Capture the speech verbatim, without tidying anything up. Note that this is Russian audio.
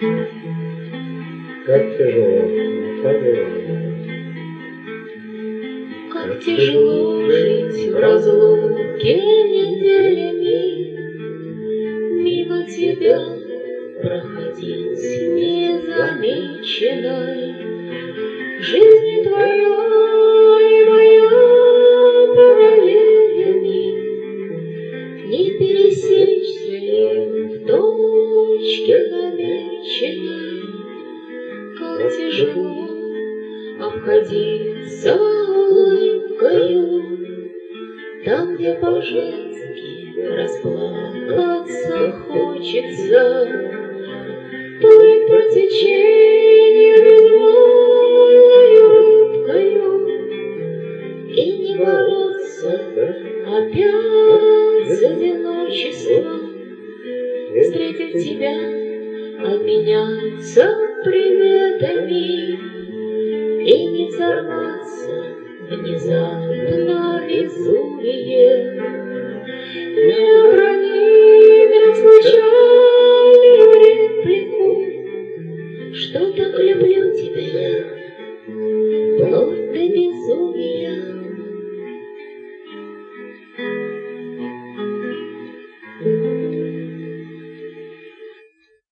Как тяжело, подумай. Как тяжело жить в разлуке неделями, мимо тебя проходить незамеченной. Жизнь твоя и моя параллелями, не пересечься им в точке намеченной. Как тяжело обходиться улыбкою, там, где по-женски расплакаться хочется, плыть по течению безмолвною рыбкою и не бороться опять с одиночеством, встретив тебя, обменяться приветами и не взорваться внезапно безумие, не обронить